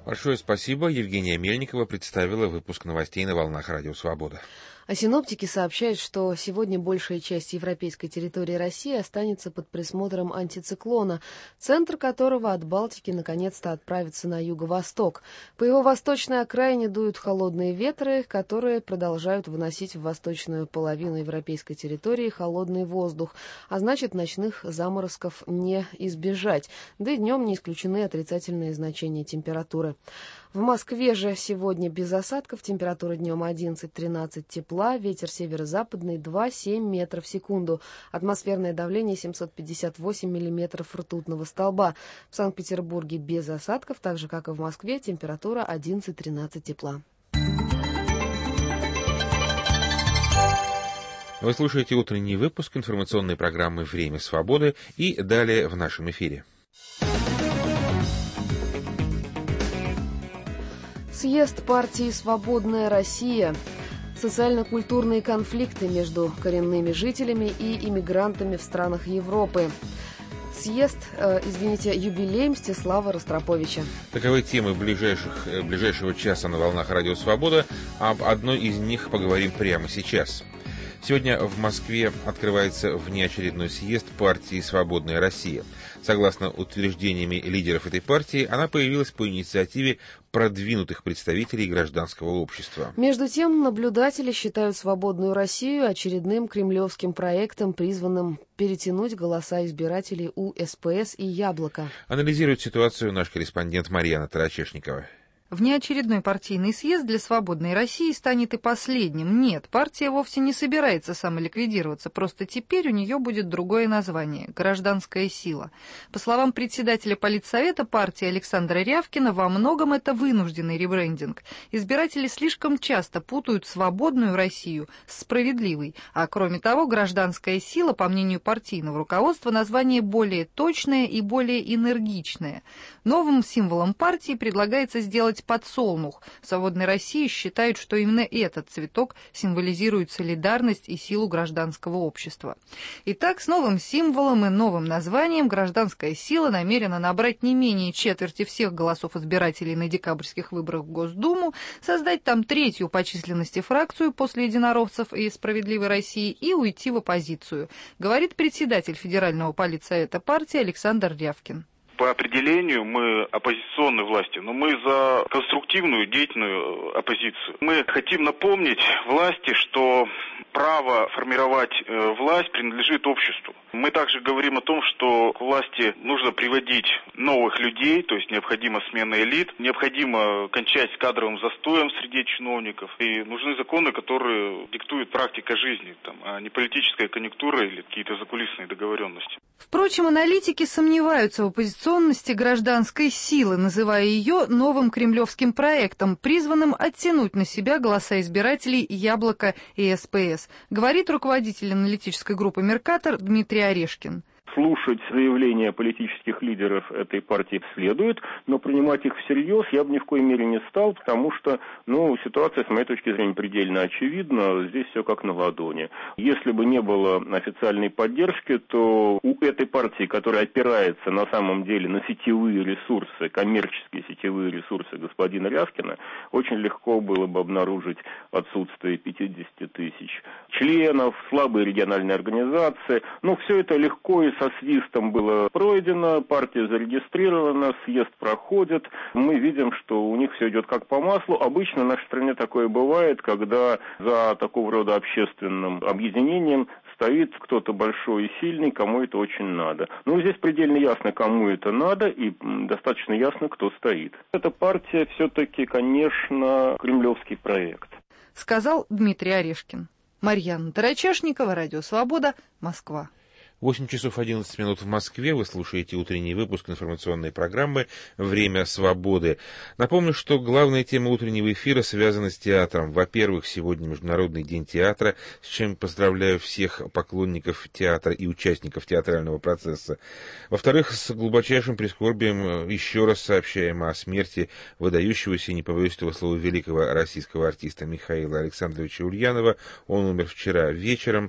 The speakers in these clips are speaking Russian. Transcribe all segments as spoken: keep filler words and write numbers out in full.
Большое спасибо. Евгения Мельникова представила выпуск новостей на волнах Радио Свобода. А синоптики сообщают, что сегодня большая часть европейской территории России останется под присмотром антициклона, центр которого от Балтики наконец-то отправится на юго-восток. По его восточной окраине дуют холодные ветры, которые продолжают выносить в восточную половину европейской территории холодный воздух, а значит, ночных заморозков не избежать, да и днем не исключены отрицательные значения температуры. В Москве же сегодня без осадков, температура днем одиннадцать-тринадцать тепла, ветер северо-западный два-семь метров в секунду, атмосферное давление семьсот пятьдесят восемь миллиметров ртутного столба. В Санкт-Петербурге без осадков, так же как и в Москве, температура одиннадцать-тринадцать тепла. Вы слушаете утренний выпуск информационной программы «Время свободы» и далее в нашем эфире. Съезд партии «Свободная Россия». Социально-культурные конфликты между коренными жителями и иммигрантами в странах Европы. Съезд, э, извините, юбилей Мстислава Ростроповича. Таковы темы ближайших, ближайшего часа на волнах Радио Свобода. Об одной из них поговорим прямо сейчас. Сегодня в Москве открывается внеочередной съезд партии «Свободная Россия». Согласно утверждениями лидеров этой партии, она появилась по инициативе продвинутых представителей гражданского общества. Между тем, наблюдатели считают «Свободную Россию» очередным кремлевским проектом, призванным перетянуть голоса избирателей у эс пэ эс и «Яблоко». Анализирует ситуацию наш корреспондент Марьяна Тарачешникова. Внеочередной партийный съезд для «Свободной России» станет и последним. Нет, партия вовсе не собирается самоликвидироваться, просто теперь у нее будет другое название – «Гражданская сила». По словам председателя политсовета партии Александра Рявкина, во многом это вынужденный ребрендинг. Избиратели слишком часто путают «Свободную Россию» с «Справедливой», а кроме того, «Гражданская сила», по мнению партийного руководства, название более точное и более энергичное. Новым символом партии предлагается сделать подсолнух. В «Свободной России» считают, что именно этот цветок символизирует солидарность и силу гражданского общества. Итак, с новым символом и новым названием «Гражданская сила» намерена набрать не менее четверти всех голосов избирателей на декабрьских выборах в Госдуму, создать там третью по численности фракцию после единоровцев и «Справедливой России» и уйти в оппозицию, говорит председатель Федерального политсовета партии Александр Рявкин. По определению мы оппозиционной власти, но мы за конструктивную, деятельную оппозицию. Мы хотим напомнить власти, что право формировать власть принадлежит обществу. Мы также говорим о том, что к власти нужно приводить новых людей, то есть необходима смена элит, необходимо кончать с кадровым застоем среди чиновников, и нужны законы, которые диктует практика жизни, там, а не политическая конъюнктура или какие-то закулисные договоренности. Впрочем, аналитики сомневаются в оппозиционности гражданской силы, называя ее новым кремлевским проектом, призванным оттянуть на себя голоса избирателей «Яблоко» и эс пэ эс, говорит руководитель аналитической группы «Меркатор» Дмитрий Орешкин. Слушать заявления политических лидеров этой партии следует, но принимать их всерьез я бы ни в коей мере не стал, потому что, ну, ситуация, с моей точки зрения, предельно очевидна, здесь все как на ладони. Если бы не было официальной поддержки, то у этой партии, которая опирается на самом деле на сетевые ресурсы, коммерческие сетевые ресурсы господина Рявкина, очень легко было бы обнаружить отсутствие пятьдесят тысяч членов, слабые региональные организации, ну, все это легко и со свистом было пройдено, партия зарегистрирована, съезд проходит. Мы видим, что у них все идет как по маслу. Обычно в нашей стране такое бывает, когда за такого рода общественным объединением стоит кто-то большой и сильный, кому это очень надо. Но здесь предельно ясно, кому это надо, и достаточно ясно, кто стоит. Эта партия все-таки, конечно, кремлевский проект. Сказал Дмитрий Орешкин. Марьяна Тарачешникова, Радио Свобода, Москва. восемь часов одиннадцать минут в Москве. Вы слушаете утренний выпуск информационной программы «Время свободы». Напомню, что главная тема утреннего эфира связана с театром. Во-первых, сегодня Международный день театра, с чем поздравляю всех поклонников театра и участников театрального процесса. Во-вторых, с глубочайшим прискорбием еще раз сообщаем о смерти выдающегося, не побоюсь этого слова, великого российского артиста Михаила Александровича Ульянова. Он умер вчера вечером.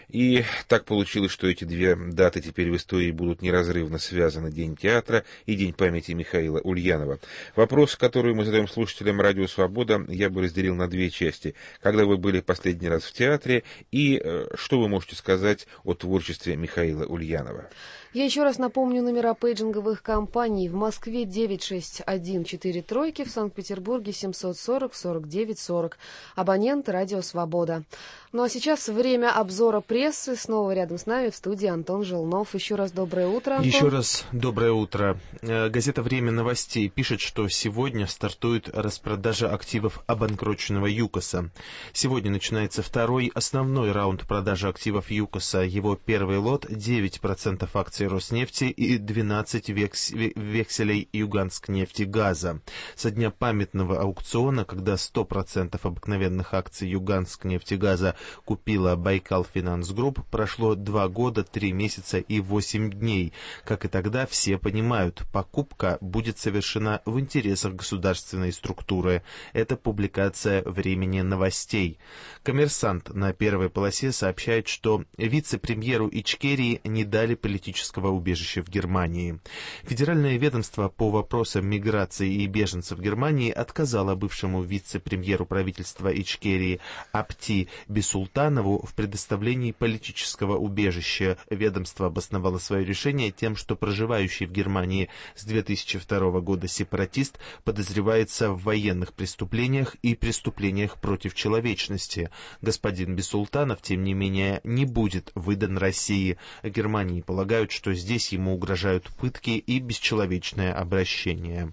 И так получилось, что эти две даты теперь в истории будут неразрывно связаны: День театра и День памяти Михаила Ульянова. Вопрос, который мы задаем слушателям Радио Свобода, я бы разделил на две части. Когда вы были последний раз в театре и э, что вы можете сказать о творчестве Михаила Ульянова? Я еще раз напомню номера пейджинговых компаний. В Москве девять шесть один четыре тройки, в Санкт-Петербурге семьсот сорок сорок девять сорок. Абонент Радио Свобода. Ну а сейчас время обзора прессы. Снова рядом с нами в студии Антон Желнов. Еще раз доброе утро, Антон. Еще раз доброе утро. Газета «Время новостей» пишет, что сегодня стартует распродажа активов обанкроченного ЮКОСа. Сегодня начинается второй основной раунд продажи активов ЮКОСа. Его первый лот — девять процентов акций Роснефти и двенадцать векс... векселей Юганскнефтегаза. Со дня памятного аукциона, когда сто процентов обыкновенных акций Юганскнефтегаза купила Байкал Финанс Групп, прошло два года, три месяца и восемь дней. Как и тогда, все понимают, покупка будет совершена в интересах государственной структуры. Это публикация «Времени новостей». «Коммерсант» на первой полосе сообщает, что вице-премьеру Ичкерии не дали политического убежища в Германии. Федеральное ведомство по вопросам миграции и беженцев Германии отказало бывшему вице-премьеру правительства Ичкерии Апти Бисултанову в предоставлении политического убежища. Ведомство обосновало свое решение тем, что проживающий в Германии с две тысячи второго года сепаратист подозревается в военных преступлениях и преступлениях против человечности. Господин Бисултанов, тем не менее, не будет выдан России. В Германии полагают, что здесь ему угрожают пытки и бесчеловечное обращение.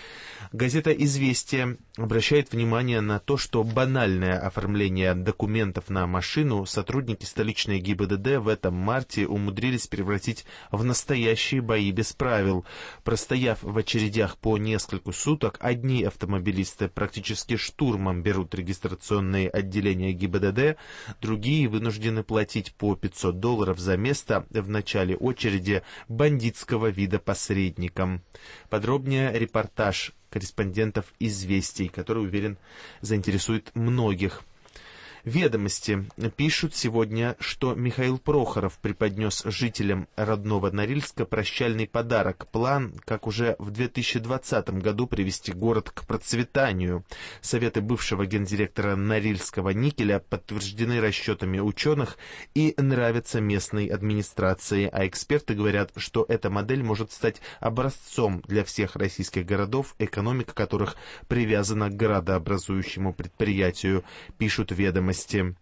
Газета «Известия» обращает внимание на то, что банальное оформление документов на машину сотрудники столичной ГИБДД в этом марте умудрились превратить в настоящие бои без правил. Простояв в очередях по несколько суток, одни автомобилисты практически штурмом берут регистрационные отделения ГИБДД, другие вынуждены платить по пятьсот долларов за место в начале очереди бандитского вида посредникам. Подробнее репортаж корреспондентов «Известий», который, уверен, заинтересует многих. «Ведомости» пишут сегодня, что Михаил Прохоров преподнес жителям родного Норильска прощальный подарок. План, как уже в две тысячи двадцатом году привести город к процветанию. Советы бывшего гендиректора Норильского никеля подтверждены расчетами ученых и нравятся местной администрации, а эксперты говорят, что эта модель может стать образцом для всех российских городов, экономика которых привязана к градообразующему предприятию, пишут «Ведомости».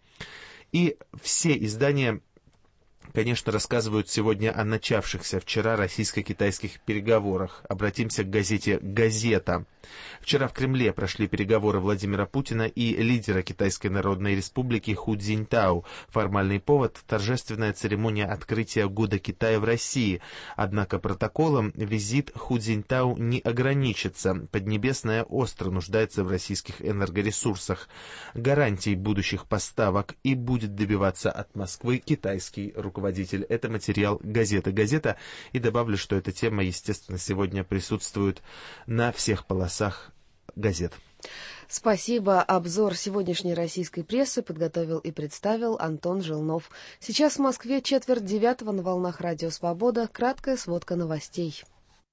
И все издания, конечно, рассказывают сегодня о начавшихся вчера российско-китайских переговорах. Обратимся к газете «Газета». Вчера в Кремле прошли переговоры Владимира Путина и лидера Китайской Народной Республики Ху Цзиньтао. Формальный повод — торжественная церемония открытия Года Китая в России. Однако протоколом визит Ху Цзиньтао не ограничится. Поднебесная остро нуждается в российских энергоресурсах, гарантий будущих поставок, и будет добиваться от Москвы китайский руководитель. Это материал газеты «Газета». И добавлю, что эта тема, естественно, сегодня присутствует на всех полосах газет. Спасибо. Обзор сегодняшней российской прессы подготовил и представил Антон Желнов. Сейчас в Москве четверть девятого на волнах Радио Свобода. Краткая сводка новостей.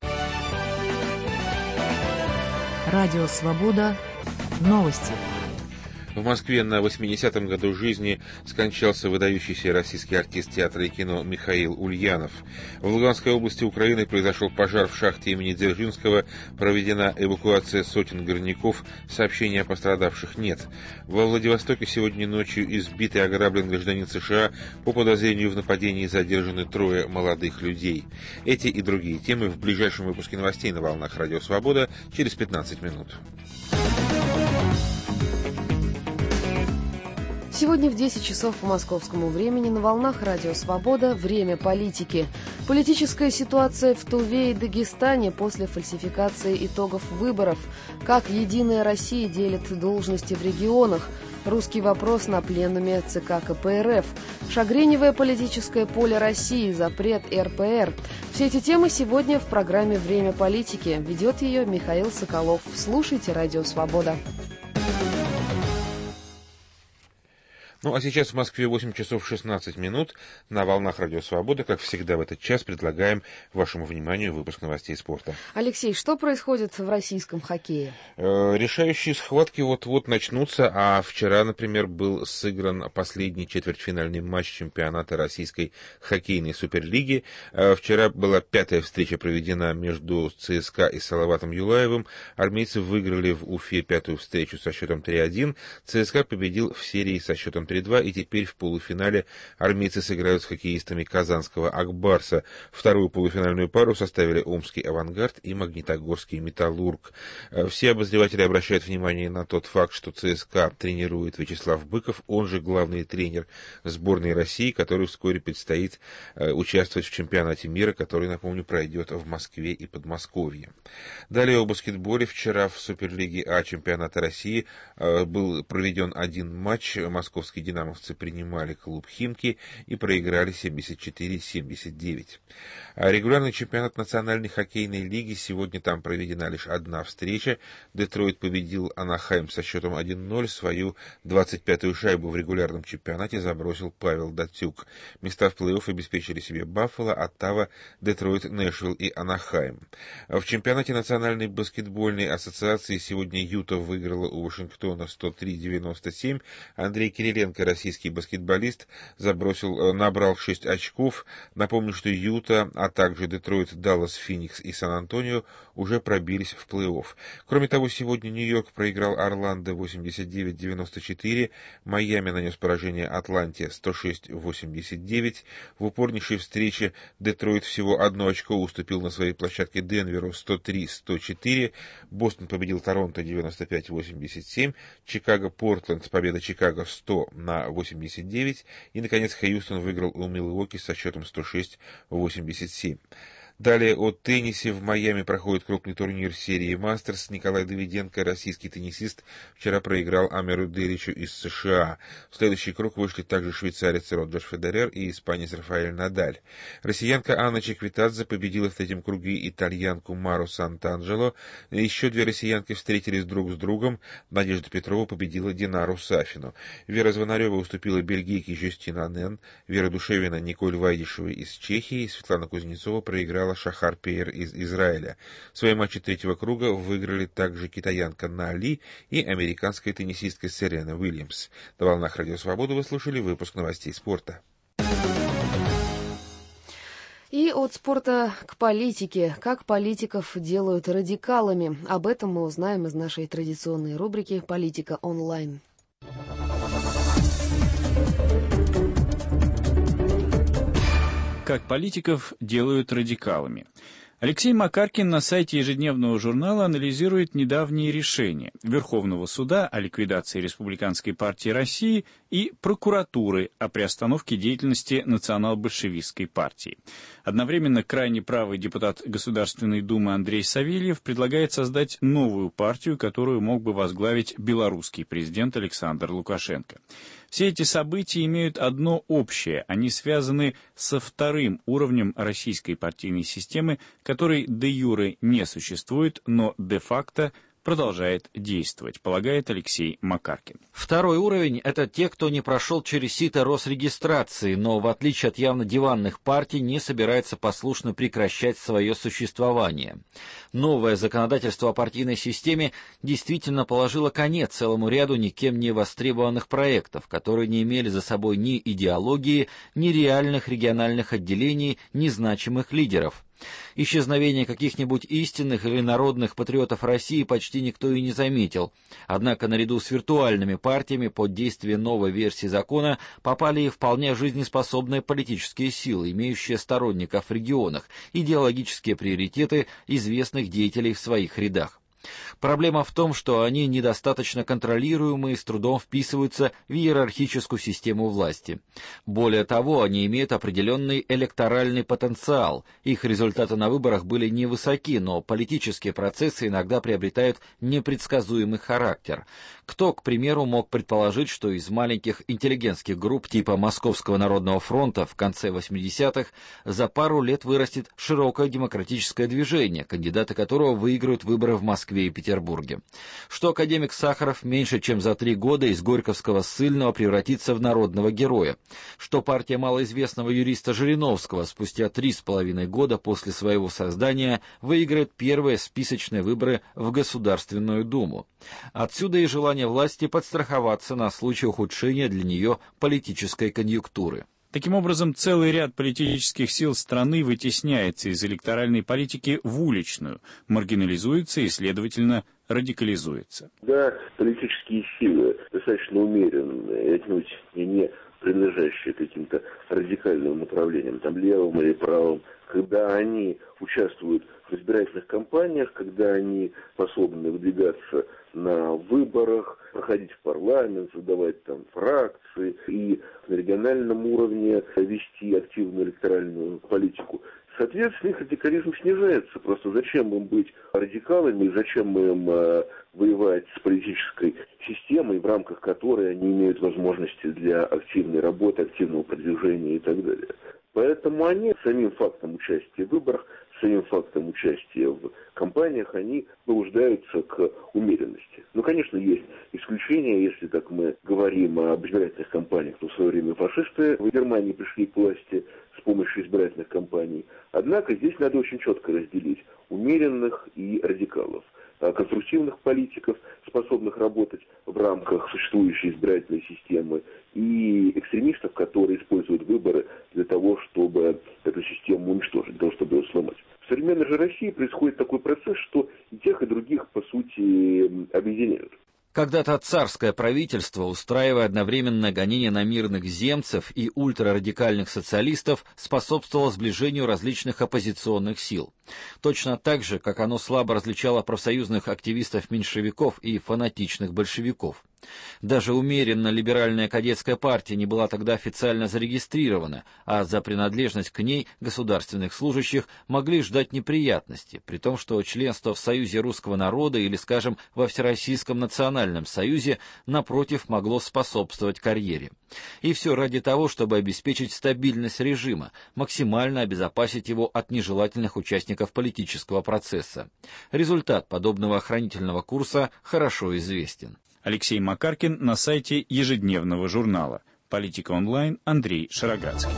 Радио Свобода. Новости. В Москве на восьмидесятом году жизни скончался выдающийся российский артист театра и кино Михаил Ульянов. В Луганской области Украины произошел пожар в шахте имени Дзержинского, проведена эвакуация сотен горняков, сообщений о пострадавших нет. Во Владивостоке сегодня ночью избит и ограблен гражданин США, по подозрению в нападении задержаны трое молодых людей. Эти и другие темы в ближайшем выпуске новостей на волнах Радио Свобода через пятнадцать минут. Сегодня в десять часов по московскому времени на волнах Радио Свобода «Время политики». Политическая ситуация в Туве и Дагестане после фальсификации итогов выборов. Как «Единая Россия» делит должности в регионах. Русский вопрос на пленуме ЦК КПРФ. Шагреневое политическое поле России. Запрет эр пэ эр. Все эти темы сегодня в программе «Время политики». Ведет ее Михаил Соколов. Слушайте Радио Свобода. Ну, а сейчас в Москве восемь часов шестнадцать минут. На волнах Радио Свобода, как всегда в этот час, предлагаем вашему вниманию выпуск новостей спорта. Алексей, что происходит в российском хоккее? Э, решающие схватки вот-вот начнутся, а вчера, например, был сыгран последний четвертьфинальный матч чемпионата Российской хоккейной суперлиги. Э, вчера была пятая встреча проведена между ЦСКА и Салаватом Юлаевым. Армейцы выиграли в Уфе пятую встречу со счетом три один. ЦСКА победил в серии со счетом три два, и теперь в полуфинале армейцы сыграют с хоккеистами казанского Акбарса. Вторую полуфинальную пару составили Омский Авангард и Магнитогорский Металлург. Все обозреватели обращают внимание на тот факт, что ЦСКА тренирует Вячеслав Быков, он же главный тренер сборной России, который вскоре предстоит участвовать в чемпионате мира, который, напомню, пройдет в Москве и Подмосковье. Далее о баскетболе. Вчера в Суперлиге А чемпионата России был проведен один матч. Московские динамовцы принимали клуб «Химки» и проиграли семьдесят четыре семьдесят девять. А регулярный чемпионат Национальной хоккейной лиги. Сегодня там проведена лишь одна встреча. Детройт победил Анахайм со счетом один ноль. Свою двадцать пятую шайбу в регулярном чемпионате забросил Павел Датюк. Места в плей-офф обеспечили себе Баффало, Оттава, Детройт, Нэшвилл и Анахайм. В чемпионате Национальной баскетбольной ассоциации сегодня Юта выиграла у Вашингтона сто три девяносто семь. Андрей Кириленко, российский баскетболист, забросил, набрал шесть очков. Напомню, что Юта, а также Детройт, Даллас, Феникс и Сан-Антонио уже пробились в плей-офф. Кроме того, сегодня Нью-Йорк проиграл Орландо восемьдесят девять девяносто четыре, Майами нанес поражение Атланте сто шесть восемьдесят девять. В упорнейшей встрече Детройт всего одно очко уступил на своей площадке Денверу сто три сто четыре. Бостон победил Торонто девяносто пять восемьдесят семь. Чикаго-Портленд, победа Чикаго сто на восемьдесят девять. И, наконец, Хьюстон выиграл у Милуоки со счетом сто шесть восемьдесят семь. Далее о теннисе. В Майами проходит крупный турнир серии «Мастерс». Николай Давиденко, российский теннисист, вчера проиграл Амеру Деличу из США. В следующий круг вышли также швейцарец Роджер Федерер и испанец Рафаэль Надаль. Россиянка Анна Чеквитадзе победила в третьем круге итальянку Мару Сант'Анджело. Еще две россиянки встретились друг с другом. Надежда Петрова победила Динару Сафину. Вера Звонарева уступила бельгийке Жюстин Анен. Вера Душевина Николь Вайдишева из Чехии. Светлана Кузнецова проиграла Шахар Пейер из Израиля. Свои матчи третьего круга выиграли также китаянка Нали и американская теннисистка Серена Уильямс. На волнах Радио Свобода вы слушали выпуск новостей спорта. И от спорта к политике. Как политиков делают радикалами? Об этом мы узнаем из нашей традиционной рубрики «Политика онлайн». Как политиков делают радикалами. Алексей Макаркин на сайте ежедневного журнала анализирует недавние решения Верховного суда о ликвидации Республиканской партии России и прокуратуры о приостановке деятельности национал-большевистской партии. Одновременно крайне правый депутат Государственной Думы Андрей Савельев предлагает создать новую партию, которую мог бы возглавить белорусский президент Александр Лукашенко. Все эти события имеют одно общее. Они связаны со вторым уровнем российской партийной системы, который де-юре не существует, но де-факто продолжает действовать, полагает Алексей Макаркин. Второй уровень – это те, кто не прошел через сито Росрегистрации, но, в отличие от явно диванных партий, не собирается послушно прекращать свое существование. Новое законодательство о партийной системе действительно положило конец целому ряду никем не востребованных проектов, которые не имели за собой ни идеологии, ни реальных региональных отделений, ни значимых лидеров. Исчезновение каких-нибудь истинных или народных патриотов России почти никто и не заметил. Однако наряду с виртуальными партиями под действие новой версии закона попали и вполне жизнеспособные политические силы, имеющие сторонников в регионах, идеологические приоритеты известных деятелей в своих рядах. Проблема в том, что они недостаточно контролируемы и с трудом вписываются в иерархическую систему власти. Более того, они имеют определенный электоральный потенциал. Их результаты на выборах были невысоки, но политические процессы иногда приобретают непредсказуемый характер. Кто, к примеру, мог предположить, что из маленьких интеллигентских групп типа Московского народного фронта в конце восьмидесятых за пару лет вырастет широкое демократическое движение, кандидаты которого выиграют выборы в Москве и Петербурге? Что академик Сахаров меньше чем за три года из горьковского ссыльного превратится в народного героя? Что партия малоизвестного юриста Жириновского спустя три с половиной года после своего создания выиграет первые списочные выборы в Государственную Думу? Отсюда и желание власти подстраховаться на случай ухудшения для нее политической конъюнктуры. Таким образом, целый ряд политических сил страны вытесняется из электоральной политики в уличную, маргинализуется и, следовательно, радикализуется. Да, политические силы достаточно умеренные, отнюдь и не принадлежащие каким-то радикальным направлениям, там левым или правым, когда они участвуют в избирательных кампаниях, когда они способны выдвигаться на выборах, проходить в парламент, задавать там фракции и на региональном уровне вести активную электоральную политику. Соответственно, их радикализм снижается. Просто зачем им быть радикалами, зачем им э, воевать с политической системой, в рамках которой они имеют возможности для активной работы, активного продвижения и так далее. Поэтому они самим фактом участия в выборах, самим фактом участия в кампаниях, они побуждаются к умеренности. Ну, конечно, есть исключения, если так мы говорим об избирательных кампаниях, то в свое время фашисты в Германии пришли к власти с помощью избирательных кампаний. Однако здесь надо очень четко разделить умеренных и радикалов, конструктивных политиков, способных работать в рамках существующей избирательной системы, и экстремистов, которые используют выборы для того, чтобы эту систему уничтожить, для того, чтобы ее сломать. В современной же России происходит такой процесс, что и тех, и других, по сути, объединяют. Когда-то царское правительство, устраивая одновременно гонения на мирных земцев и ультрарадикальных социалистов, способствовало сближению различных оппозиционных сил. Точно так же, как оно слабо различало профсоюзных активистов-меньшевиков и фанатичных большевиков. Даже умеренно-либеральная кадетская партия не была тогда официально зарегистрирована, а за принадлежность к ней государственных служащих могли ждать неприятности, при том, что членство в Союзе русского народа или, скажем, во Всероссийском национальном союзе, напротив, могло способствовать карьере. И все ради того, чтобы обеспечить стабильность режима, максимально обезопасить его от нежелательных участников политического процесса. Результат подобного охранительного курса хорошо известен. Алексей Макаркин на сайте ежедневного журнала. Политика онлайн. Андрей Шароградский.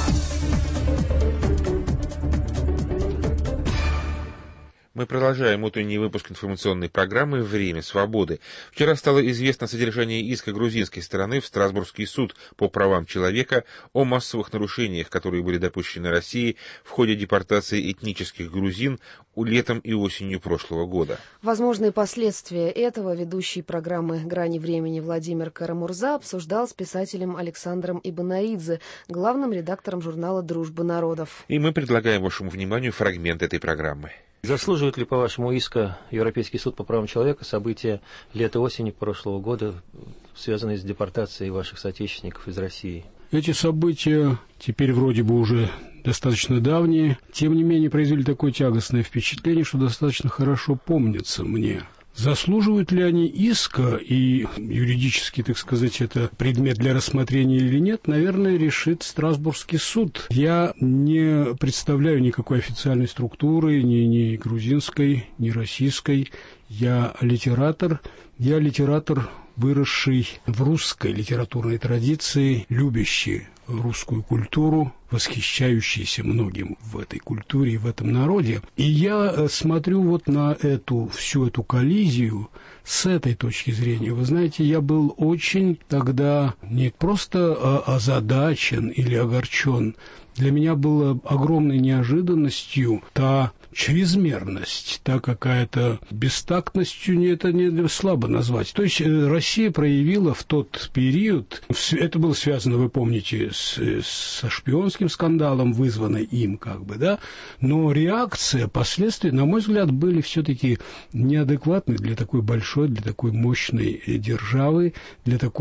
Мы продолжаем утренний выпуск информационной программы «Время свободы». Вчера стало известно содержание иска грузинской стороны в Страсбургский суд по правам человека о массовых нарушениях, которые были допущены Россией в ходе депортации этнических грузин летом и осенью прошлого года. Возможные последствия этого ведущий программы «Грани времени» Владимир Карамурза обсуждал с писателем Александром Ибанаидзе, главным редактором журнала «Дружба народов». И мы предлагаем вашему вниманию фрагмент этой программы. Заслуживает ли, по-вашему, иска Европейский суд по правам человека события лета-осени прошлого года, связанные с депортацией ваших соотечественников из России? Эти события теперь вроде бы уже достаточно давние, тем не менее произвели такое тягостное впечатление, что достаточно хорошо помнятся мне. Заслуживают ли они иска, и юридически, так сказать, это предмет для рассмотрения или нет, наверное, решит Страсбургский суд. Я не представляю никакой официальной структуры, ни, ни грузинской, ни российской. Я литератор, я литератор, выросший в русской литературной традиции, любящий русскую культуру, восхищающийся многим в этой культуре и в этом народе. И я смотрю вот на эту, всю эту коллизию с этой точки зрения. Вы знаете, я был очень тогда не просто озадачен или огорчен. Для меня было огромной неожиданностью та чрезмерность, та какая-то бестактностью, это не слабо назвать. То есть Россия проявила в тот период, это было связано, вы помните, с, со шпионским скандалом, вызванной им, как бы, да, но реакция, последствия, на мой взгляд, были все-таки неадекватны для такой большой, для такой мощной державы, для такой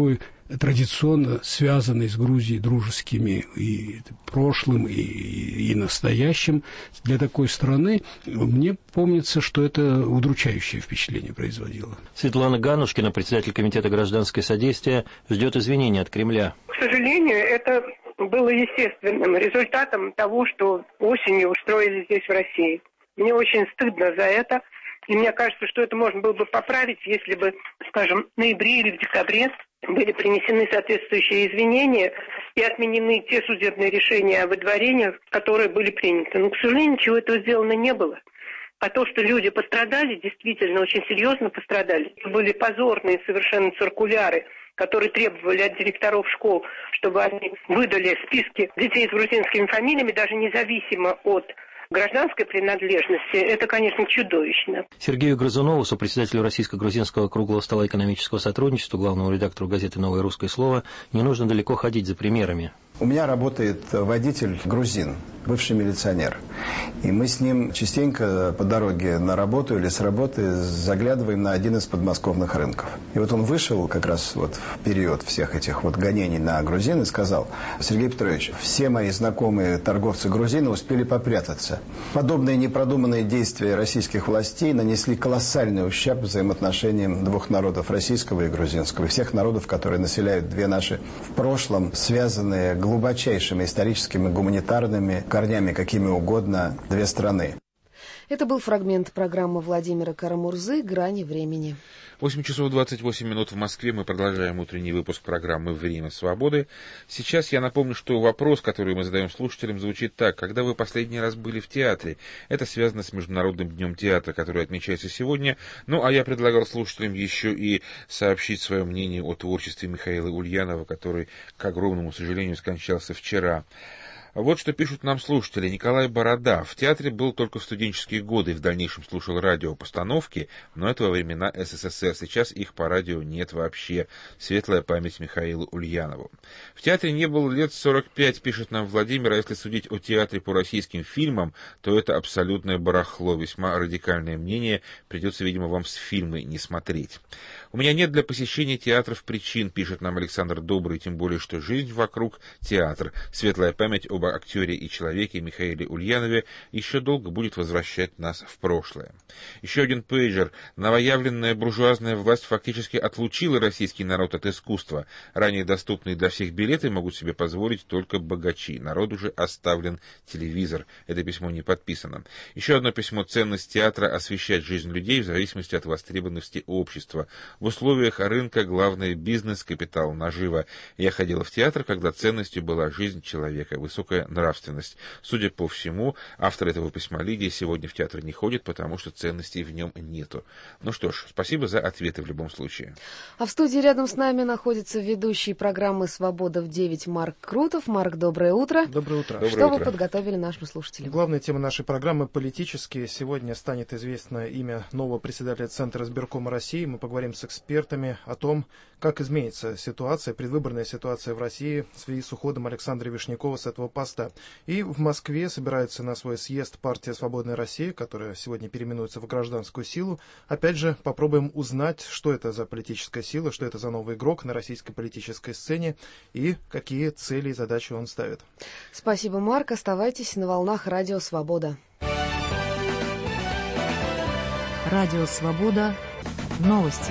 традиционно связанный с Грузией дружескими и прошлым, и, и настоящим, для такой страны, мне помнится, что это удручающее впечатление производило. Светлана Ганушкина, председатель Комитета гражданское содействие, ждет извинений от Кремля. К сожалению, это было естественным результатом того, что осенью устроили здесь, в России. Мне очень стыдно за это. И мне кажется, что это можно было бы поправить, если бы, скажем, в ноябре или в декабре были принесены соответствующие извинения и отменены те судебные решения о выдворениях, которые были приняты. Но, к сожалению, ничего этого сделано не было. А то, что люди пострадали, действительно очень серьезно пострадали. Это были позорные совершенно циркуляры, которые требовали от директоров школ, чтобы они выдали списки детей с грузинскими фамилиями, даже независимо от гражданской принадлежности. Это, конечно, чудовищно. Сергею Грызунову, сопредседателю Российско-грузинского круглого стола экономического сотрудничества, главному редактору газеты «Новое русское слово», не нужно далеко ходить за примерами. У меня работает водитель грузин, бывший милиционер. И мы с ним частенько по дороге на работу или с работы заглядываем на один из подмосковных рынков. И вот он вышел как раз вот в период всех этих вот гонений на грузин и сказал: Сергей Петрович, все мои знакомые торговцы-грузины успели попрятаться. Подобные непродуманные действия российских властей нанесли колоссальный ущерб взаимоотношениям двух народов, российского и грузинского, и всех народов, которые населяют две наши в прошлом связанные глубочайшими историческими, гуманитарными корнями, какими угодно, две страны. Это был фрагмент программы Владимира Карамурзы «Грани времени». восемь часов двадцать восемь минут в Москве. Мы продолжаем утренний выпуск программы «Время свободы». Сейчас я напомню, что вопрос, который мы задаем слушателям, звучит так. Когда вы последний раз были в театре? Это связано с Международным днем театра, который отмечается сегодня. Ну, а я предлагал слушателям еще и сообщить свое мнение о творчестве Михаила Ульянова, который, к огромному сожалению, скончался вчера. Вот что пишут нам слушатели. Николай Борода. В театре был только в студенческие годы и в дальнейшем слушал радиопостановки, но это во времена СССР. Сейчас их по радио нет вообще. Светлая память Михаилу Ульянову. В театре не было лет сорок пять, пишет нам Владимир. А если судить о театре по российским фильмам, то это абсолютное барахло. Весьма радикальное мнение. Придется, видимо, вам с фильмы не смотреть. У меня нет для посещения театров причин, пишет нам Александр Добрый, тем более, что жизнь вокруг театр. Светлая память об актере и человеке Михаиле Ульянове еще долго будет возвращать нас в прошлое. Еще один пейджер. Новоявленная буржуазная власть фактически отлучила российский народ от искусства. Ранее доступные для всех билеты могут себе позволить только богачи. Народу же оставлен телевизор. Это письмо не подписано. Еще одно письмо. Ценность театра — освещать жизнь людей в зависимости от востребованности общества. В условиях рынка главный бизнес, капитал, нажива. Я ходила в театр, когда ценностью была жизнь человека, высокая нравственность. Судя по всему, автор этого письма Лидия сегодня в театр не ходит, потому что ценностей в нем нету. Ну что ж, спасибо за ответы в любом случае. А в студии рядом с нами находится ведущий программы «Свобода в девять» Марк Крутов. Марк, доброе утро. Доброе утро. Что Доброе вы утро. подготовили нашим слушателям? Главная тема нашей программы — политические. Сегодня станет известно имя нового председателя Центра избиркома России. Мы поговорим с экспертами о том, как изменится ситуация, предвыборная ситуация в России в связи с уходом Александра Вишнякова с этого поста. И в Москве собирается на свой съезд партия «Свободная Россия», которая сегодня переименуется в «Гражданскую силу». Опять же, попробуем узнать, что это за политическая сила, что это за новый игрок на российской политической сцене и какие цели и задачи он ставит. Спасибо, Марк. Оставайтесь на волнах Радио Свобода. Радио Свобода. Новости.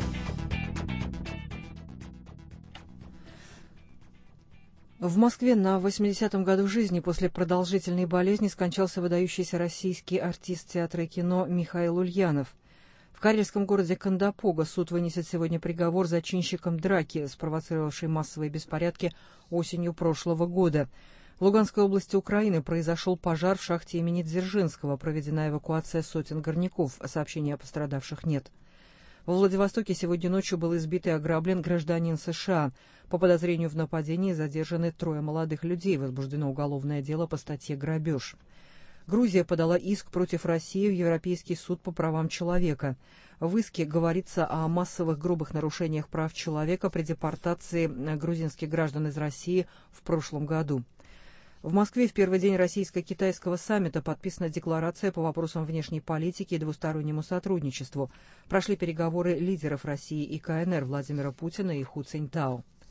В Москве на восьмидесятом году жизни после продолжительной болезни скончался выдающийся российский артист театра и кино Михаил Ульянов. В карельском городе Кондопога суд вынесет сегодня приговор зачинщикам драки, спровоцировавшей массовые беспорядки осенью прошлого года. В Луганской области Украины произошел пожар в шахте имени Дзержинского, проведена эвакуация сотен горняков, сообщений о пострадавших нет. Во Владивостоке сегодня ночью был избит и ограблен гражданин США. По подозрению в нападении задержаны трое молодых людей. Возбуждено уголовное дело по статье «Грабеж». Грузия подала иск против России в Европейский суд по правам человека. В иске говорится о массовых грубых нарушениях прав человека при депортации грузинских граждан из России в прошлом году. В Москве в первый день российско-китайского саммита подписана декларация по вопросам внешней политики и двустороннему сотрудничеству. Прошли переговоры лидеров России и КНР Владимира Путина и Ху Циньтао.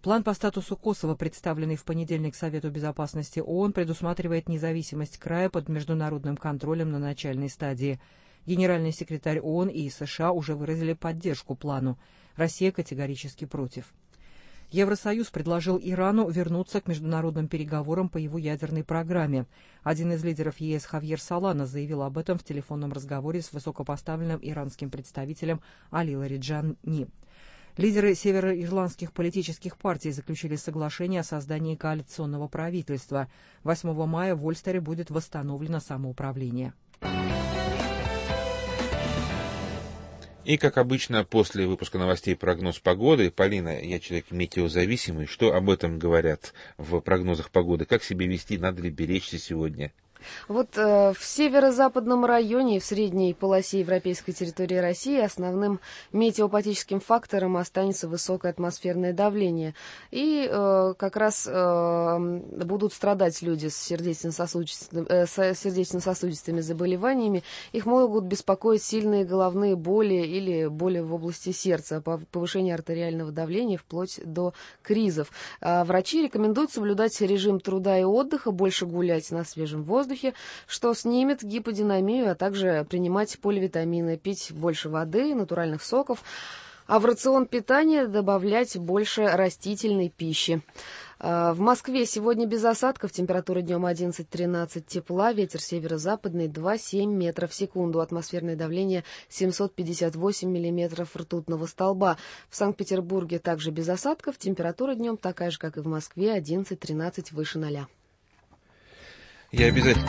План по статусу Косово, представленный в понедельник Совету Безопасности ООН, предусматривает независимость края под международным контролем на начальной стадии. Генеральный секретарь ООН и США уже выразили поддержку плану. Россия категорически против. Евросоюз предложил Ирану вернуться к международным переговорам по его ядерной программе. Один из лидеров ЕС Хавьер Солана заявил об этом в телефонном разговоре с высокопоставленным иранским представителем Али Лариджани. Лидеры североирландских политических партий заключили соглашение о создании коалиционного правительства. восьмого мая в Ольстере будет восстановлено самоуправление. И, как обычно, после выпуска новостей прогноз погоды. Полина, я человек метеозависимый. Что об этом говорят в прогнозах погоды? Как себя вести? Надо ли беречься сегодня? Вот э, в северо-западном районе и в средней полосе европейской территории России основным метеопатическим фактором останется высокое атмосферное давление. И э, как раз э, будут страдать люди с сердечно-сосудистыми, э, с сердечно-сосудистыми заболеваниями. Их могут беспокоить сильные головные боли или боли в области сердца, повышение артериального давления вплоть до кризов. А врачи рекомендуют соблюдать режим труда и отдыха, больше гулять на свежем воздухе, что снимет гиподинамию, а также принимать поливитамины, пить больше воды, натуральных соков, а в рацион питания добавлять больше растительной пищи. В Москве сегодня без осадков, температура днем одиннадцать-тринадцать тепла, ветер северо-западный два-семь метров в секунду, атмосферное давление семьсот пятьдесят восемь миллиметров ртутного столба. В Санкт-Петербурге также без осадков, температура днем такая же, как и в Москве, одиннадцать-тринадцать выше ноля. Я обязательно...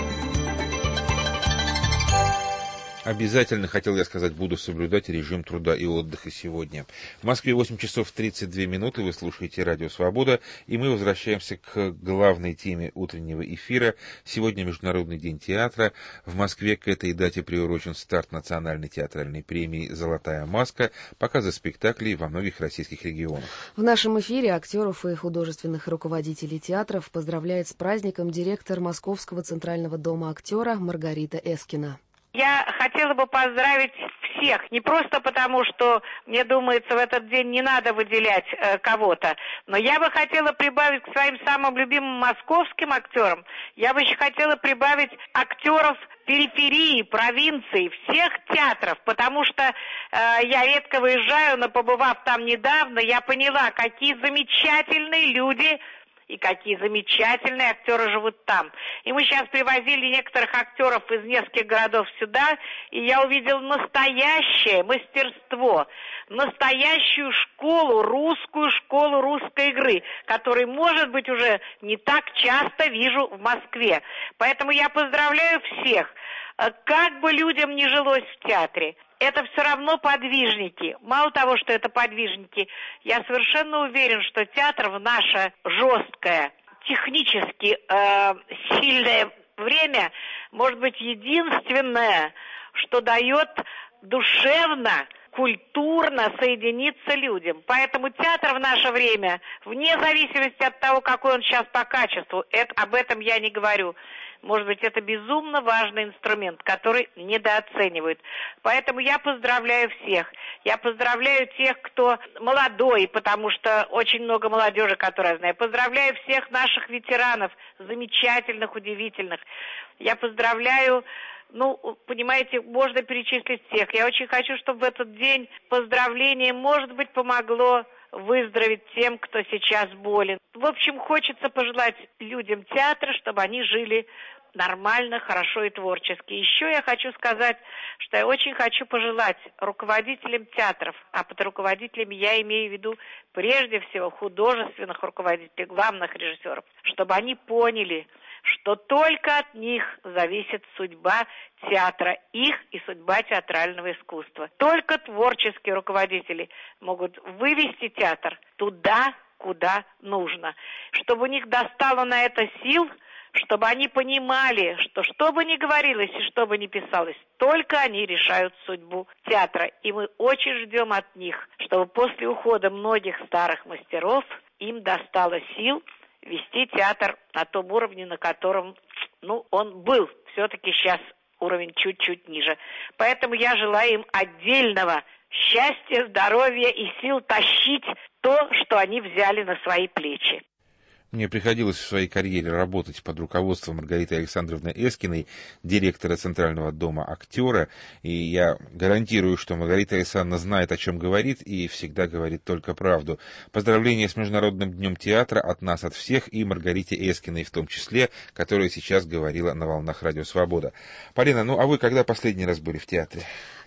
Обязательно, хотел я сказать, буду соблюдать режим труда и отдыха сегодня. В Москве восемь часов тридцать две минуты, вы слушаете Радио Свобода, и мы возвращаемся к главной теме утреннего эфира. Сегодня Международный день театра. В Москве к этой дате приурочен старт национальной театральной премии «Золотая маска», показы спектаклей во многих российских регионах. В нашем эфире актеров и художественных руководителей театров поздравляет с праздником директор Московского центрального дома актера Маргарита Эскина. Я хотела бы поздравить всех, не просто потому, что, мне думается, в этот день не надо выделять э, кого-то, но я бы хотела прибавить к своим самым любимым московским актерам, я бы еще хотела прибавить актеров периферии, провинции, всех театров, потому что э, я редко выезжаю, но побывав там недавно, я поняла, какие замечательные люди и какие замечательные актеры живут там. И мы сейчас привозили некоторых актеров из нескольких городов сюда, и я увидел настоящее мастерство, настоящую школу, русскую школу русской игры, которую, может быть, уже не так часто вижу в Москве. Поэтому я поздравляю всех. Как бы людям ни жилось в театре, это все равно подвижники. Мало того, что это подвижники, я совершенно уверен, что театр в наше жесткое, технически э, сильное время, может быть, единственное, что дает душевно, культурно соединиться людям. Поэтому театр в наше время, вне зависимости от того, какой он сейчас по качеству, это, об этом я не говорю. Может быть, это безумно важный инструмент, который недооценивают. Поэтому я поздравляю всех. Я поздравляю тех, кто молодой, потому что очень много молодежи, которую я знаю. Поздравляю всех наших ветеранов, замечательных, удивительных. Я поздравляю, ну, понимаете, можно перечислить всех. Я очень хочу, чтобы в этот день поздравление, может быть, помогло выздороветь тем, кто сейчас болен. В общем, хочется пожелать людям театра, чтобы они жили нормально, хорошо и творчески. Еще я хочу сказать, что я очень хочу пожелать руководителям театров, а под руководителями я имею в виду прежде всего художественных руководителей, главных режиссеров, чтобы они поняли, что только от них зависит судьба театра, их и судьба театрального искусства. Только творческие руководители могут вывести театр туда, куда нужно. Чтобы у них достало на это сил, чтобы они понимали, что что бы ни говорилось и что бы ни писалось, только они решают судьбу театра. И мы очень ждем от них, чтобы после ухода многих старых мастеров им достало сил вести театр на том уровне, на котором, ну, он был. Все-таки сейчас уровень чуть-чуть ниже. Поэтому я желаю им отдельного счастья, здоровья и сил тащить то, что они взяли на свои плечи. Мне приходилось в своей карьере работать под руководством Маргариты Александровны Эскиной, директора Центрального дома актера, и я гарантирую, что Маргарита Александровна знает, о чем говорит, и всегда говорит только правду. Поздравления с Международным днем театра от нас, от всех, и Маргарите Эскиной в том числе, которая сейчас говорила на волнах Радио Свобода. Полина, ну а вы когда последний раз были в театре?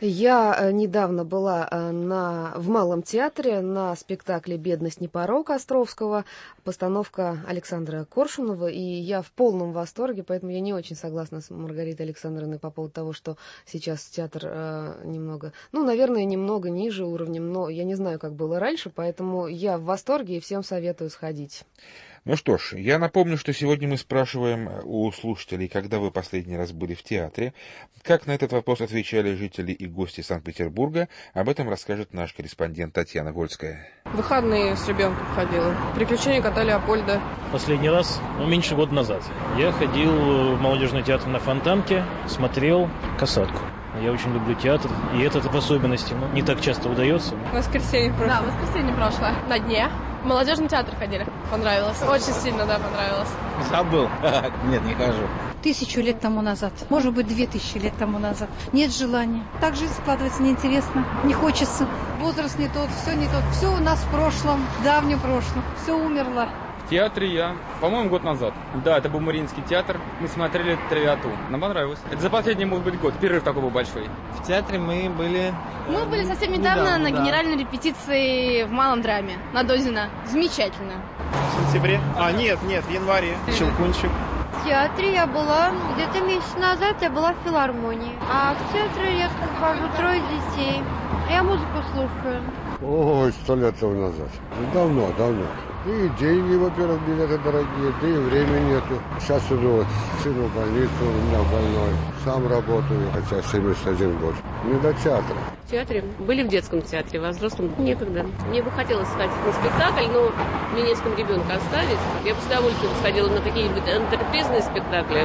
Я недавно была на, в Малом театре на спектакле «Бедность не порок» Островского, постановка Александра Коршунова, и я в полном восторге, поэтому я не очень согласна с Маргаритой Александровной по поводу того, что сейчас театр э, немного, ну, наверное, немного ниже уровнем, но я не знаю, как было раньше, поэтому я в восторге и всем советую сходить. Ну что ж, я напомню, что сегодня мы спрашиваем у слушателей, когда вы последний раз были в театре. Как на этот вопрос отвечали жители и гости Санкт-Петербурга, об этом расскажет наш корреспондент Татьяна Вольская. В выходные с ребенком ходила. «Приключения кота Леопольда». Последний раз, ну, меньше года назад. Я ходил в молодежный театр на Фонтанке, смотрел «Касатку». Я очень люблю театр, и это в особенности, ну, не так часто удается. Воскресенье прошлое. Да, воскресенье прошлое. На дне. В молодежный театр ходили. Понравилось. Очень сильно, да, понравилось. Забыл. Нет, не хожу. Тысячу лет тому назад. Может быть, две тысячи лет тому назад. Нет желания. Так жизнь складывается неинтересно. Не хочется. Возраст не тот, все не тот. Все у нас в прошлом, в давнем прошлом. Все умерло. В театре я, по-моему, год назад. Да, это был Мариинский театр. Мы смотрели «Травиату». Нам понравилось. Это за последний, может быть, год. Перерыв такой был большой. В театре мы были... Мы были совсем недавно, недавно на да. генеральной репетиции в Малом драме на Дозина. Замечательно. В сентябре? А, нет, нет, в январе. Щелкунчик. В театре я была где-то месяц назад, я была в филармонии. А в театре редко хожу, трое детей. Я музыку слушаю. Ой, сто лет тому назад. Давно, давно. И деньги, во-первых, билеты дорогие, да и времени нету. Сейчас иду вот сыну в больницу, у меня больной. Сам работаю, хотя семьдесят один год. Не до театра. В театре? Были в детском театре, во взрослом некогда. Мне бы хотелось сходить на спектакль, но мне не с кем ребенка оставить. Я бы с удовольствием сходила на какие-нибудь антрепризные спектакли.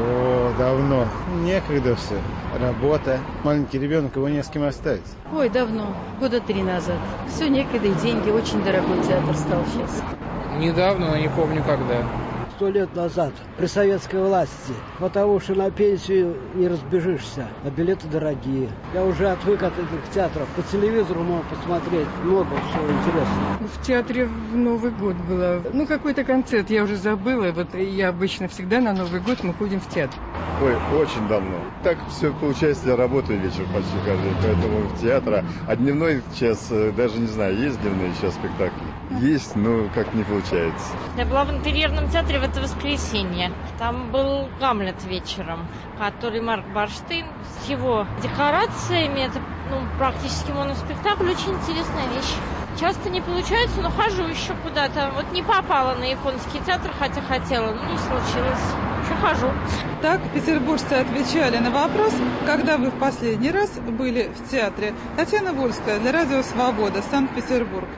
О, давно. Некогда все. Работа. Маленький ребенок, его не с кем оставить. Ой, давно. Года три назад. Все некогда, и деньги. Очень дорогой театр стал сейчас. Недавно, но не помню когда. Сто лет назад, при советской власти, потому что на пенсию не разбежишься, а билеты дорогие. Я уже отвык от этих театров. По телевизору можно посмотреть много всего интересного. В театре в Новый год было. Ну, какой-то концерт, я уже забыла. Вот я обычно всегда на Новый год мы ходим в театр. Ой, очень давно. Так все получается, я работаю вечер почти каждый, поэтому в театр. А дневной час, даже не знаю, есть дневные сейчас спектакли? Есть, но как не получается. Я была в интерьерном театре в это воскресенье. Там был «Гамлет» вечером, который Марк Барштейн с его декорациями. Это ну, практически моноспектакль, очень интересная вещь. Часто не получается, но хожу еще куда-то. Вот не попала на японский театр, хотя хотела, но не случилось. Еще хожу. Так петербуржцы отвечали на вопрос, когда вы в последний раз были в театре. Татьяна Вольская для Радио Свобода, Санкт-Петербург.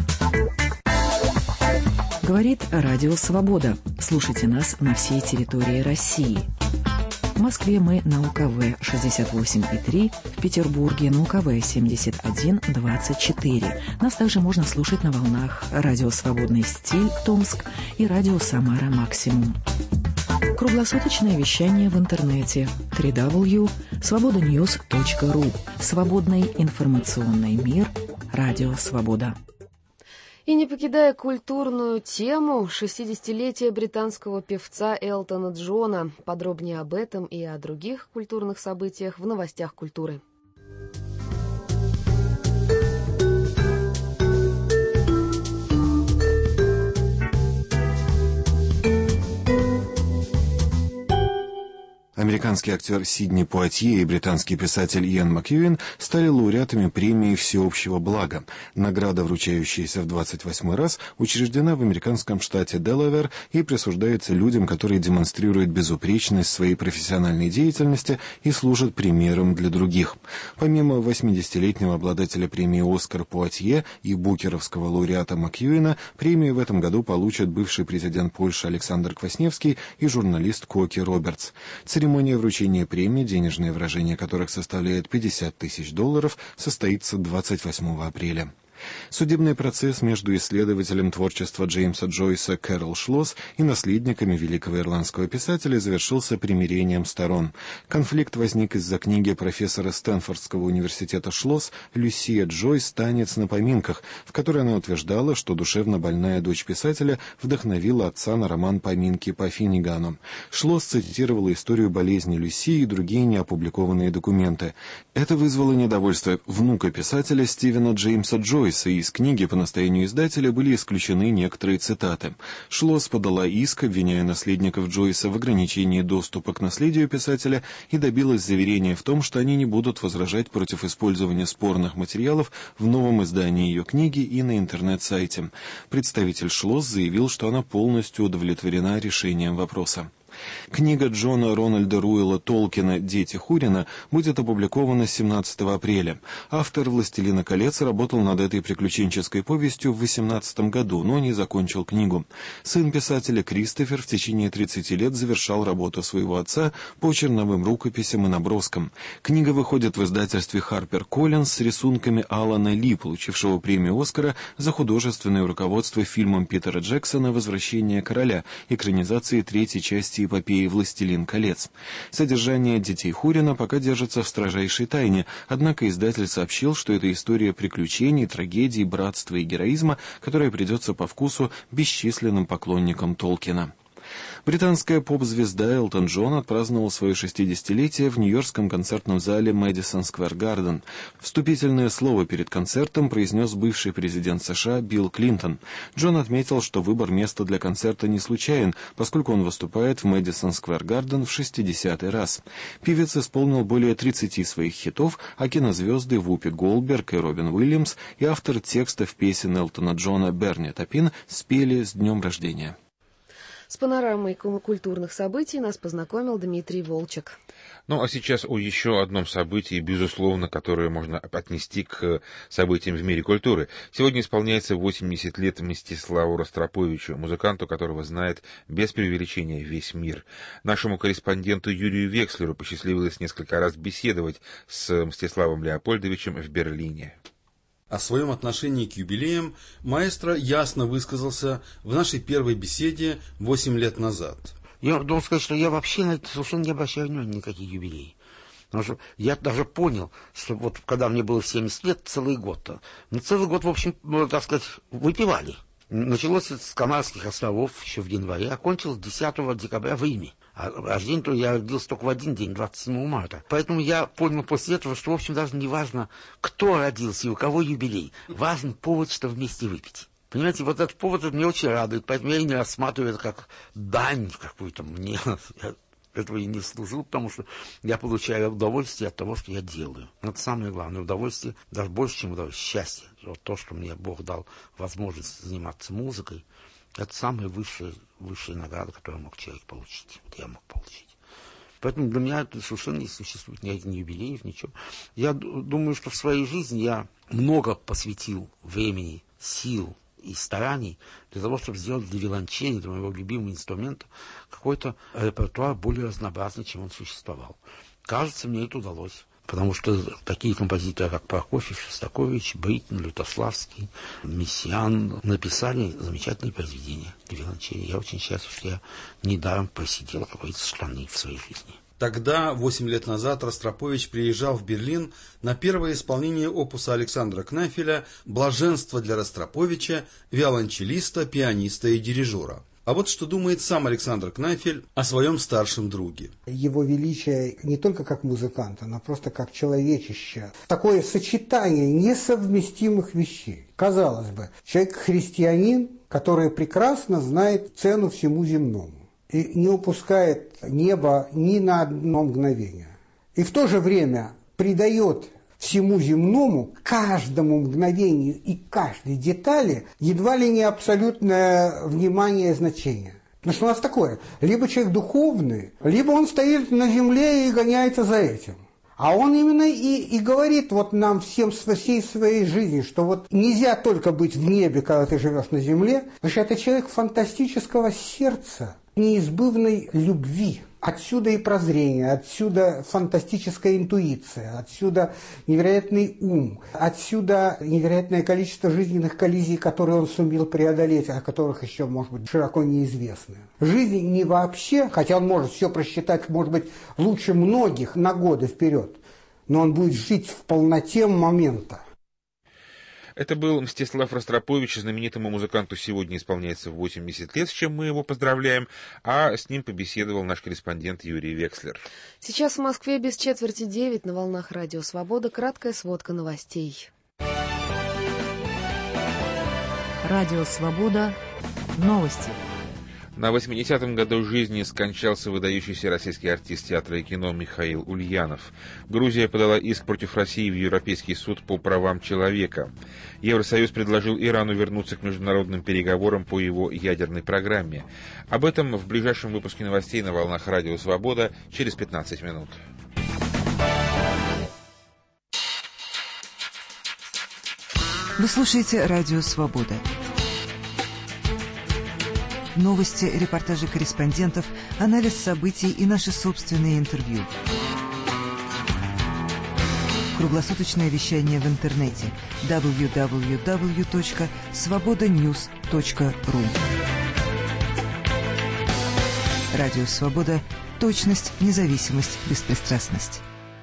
Говорит Радио Свобода. Слушайте нас на всей территории России. В Москве мы на УКВ шестьдесят восемь и три, в Петербурге на УКВ семьдесят один двадцать четыре. Нас также можно слушать на волнах Радио Свободный стиль Томск и Радио Самара Максимум. Круглосуточное вещание в интернете дабл ю дабл ю дабл ю точка свобода ньюс точка ру. Свободный информационный мир. Радио Свобода. И не покидая культурную тему, шестидесятилетие британского певца Элтона Джона. Подробнее об этом и о других культурных событиях в новостях культуры. Американский актер Сидни Пуатье и британский писатель Иэн Макьюин стали лауреатами премии «Всеобщего блага». Награда, вручающаяся в двадцать восьмой раз, учреждена в американском штате Делавэр и присуждается людям, которые демонстрируют безупречность своей профессиональной деятельности и служат примером для других. Помимо восьмидесятилетнего обладателя премии «Оскар» Пуатье и букеровского лауреата Макьюина, премию в этом году получат бывший президент Польши Александр Квасневский и журналист Коки Робертс. Церемония вручения премии, денежное выражение которых составляет пятьдесят тысяч долларов, состоится двадцать восьмого апреля. Судебный процесс между исследователем творчества Джеймса Джойса Кэрол Шлосс и наследниками великого ирландского писателя завершился примирением сторон. Конфликт возник из-за книги профессора Стэнфордского университета Шлосс «Люсия Джойс. Танец на поминках», в которой она утверждала, что душевно больная дочь писателя вдохновила отца на роман «Поминки по Финнигану». Шлосс цитировала историю болезни Люси и другие неопубликованные документы. Это вызвало недовольство внука писателя Стивена Джеймса Джойса, и из книги по настоянию издателя были исключены некоторые цитаты. Шлосс подала иск, обвиняя наследников Джойса в ограничении доступа к наследию писателя, и добилась заверения в том, что они не будут возражать против использования спорных материалов в новом издании ее книги и на интернет-сайте. Представитель Шлосс заявил, что она полностью удовлетворена решением вопроса. Книга Джона Рональда Руэлла Толкина «Дети Хурина» будет опубликована семнадцатого апреля. Автор «Властелина колец» работал над этой приключенческой повестью в восемнадцатом году, но не закончил книгу. Сын писателя Кристофер в течение тридцати лет завершал работу своего отца по черновым рукописям и наброскам. Книга выходит в издательстве Харпер Коллинз с рисунками Алана Ли, получившего премию «Оскара» за художественное руководство фильмом Питера Джексона «Возвращение короля», экранизации третьей части эпопеи «Властелин колец». Содержание «Детей Хурина» пока держится в строжайшей тайне, однако издатель сообщил, что это история приключений, трагедий, братства и героизма, которая придется по вкусу бесчисленным поклонникам Толкина. Британская поп-звезда Элтон Джон отпраздновал свое шестидесятилетие в нью-йоркском концертном зале Мэдисон Сквер Гарден. Вступительное слово перед концертом произнес бывший президент США Билл Клинтон. Джон отметил, что выбор места для концерта не случайен, поскольку он выступает в Мэдисон Сквер Гарден в шестидесятый раз. Певец исполнил более тридцати своих хитов, а кинозвезды Вупи Голдберг и Робин Уильямс и автор текстов песен Элтона Джона Берни Тапин спели «С днем рождения». С панорамой культурных событий нас познакомил Дмитрий Волчек. Ну, а сейчас о еще одном событии, безусловно, которое можно отнести к событиям в мире культуры. Сегодня исполняется восемьдесят лет Мстиславу Ростроповичу, музыканту, которого знает без преувеличения весь мир. Нашему корреспонденту Юрию Векслеру посчастливилось несколько раз беседовать с Мстиславом Леопольдовичем в Берлине. О своем отношении к юбилеям маэстро ясно высказался в нашей первой беседе восемь лет назад. Я должен сказать, что я вообще на это совершенно не обращаю внимания на никакие юбилеи. Потому что я даже понял, что вот когда мне было семьдесят лет, целый год-то, ну, целый год, в общем, ну, так сказать, выпивали. Началось с Канарских островов еще в январе, окончилось десятого декабря в Риме. А рождение-то я родился только в один день, двадцать седьмого марта. Поэтому я понял после этого, что, в общем, даже не важно, кто родился и у кого юбилей. Важен повод, что вместе выпить. Понимаете, вот этот повод меня очень радует, поэтому я и не рассматриваю это как дань какую-то мне. Я этого и не служил, потому что я получаю удовольствие от того, что я делаю. Это самое главное. Удовольствие, даже больше, чем удовольствие, счастье. Вот то, что мне Бог дал возможность заниматься музыкой, это самая высшая, высшая награда, которую мог человек получить. Вот я мог получить. Поэтому для меня это совершенно не существует ни юбилеев, ничего. Я думаю, что в своей жизни я много посвятил времени, сил и стараний для того, чтобы сделать для виолончели, для моего любимого инструмента, какой-то репертуар более разнообразный, чем он существовал. Кажется, мне это удалось. Потому что такие композиторы, как Прокофьев, Шостакович, Бриттон, Лютославский, Мессиан написали замечательные произведения для виолончели. Я очень счастлив, что я недаром просидел какой-то страны в своей жизни. Тогда, восемь лет назад, Ростропович приезжал в Берлин на первое исполнение опуса Александра Кнафеля «Блаженство для Ростроповича», виолончелиста, пианиста и дирижера. А вот что думает сам Александр Кнафель о своем старшем друге. Его величие не только как музыканта, но просто как человечище. Такое сочетание несовместимых вещей. Казалось бы, человек-христианин, который прекрасно знает цену всему земному и не упускает небо ни на одно мгновение. И в то же время придает всему земному, каждому мгновению и каждой детали едва ли не абсолютное внимание и значение. Потому что у нас такое, либо человек духовный, либо он стоит на земле и гоняется за этим. А он именно и, и говорит вот нам всем со всей своей жизни, что вот нельзя только быть в небе, когда ты живешь на земле, потому что это человек фантастического сердца, неизбывной любви. Отсюда и прозрение, отсюда фантастическая интуиция, отсюда невероятный ум, отсюда невероятное количество жизненных коллизий, которые он сумел преодолеть, о которых еще, может быть, широко неизвестны. Жизнь не вообще, хотя он может все просчитать, может быть, лучше многих на годы вперед, но он будет жить в полноте момента. Это был Мстислав Ростропович, знаменитому музыканту сегодня исполняется восемьдесят лет, с чем мы его поздравляем, а с ним побеседовал наш корреспондент Юрий Векслер. Сейчас в Москве без четверти девять на волнах Радио Свобода краткая сводка новостей. Радио Свобода. Новости. На восьмидесятом году жизни скончался выдающийся российский артист театра и кино Михаил Ульянов. Грузия подала иск против России в Европейский суд по правам человека. Евросоюз предложил Ирану вернуться к международным переговорам по его ядерной программе. Об этом в ближайшем выпуске новостей на волнах Радио Свобода через пятнадцать минут. Вы слушаете Радио Свобода. Новости, репортажи корреспондентов, анализ событий и наши собственные интервью. Круглосуточное вещание в интернете дабл ю дабл ю дабл ю точка свобода ньюс точка ру. Радио Свобода. Точность, независимость, беспристрастность.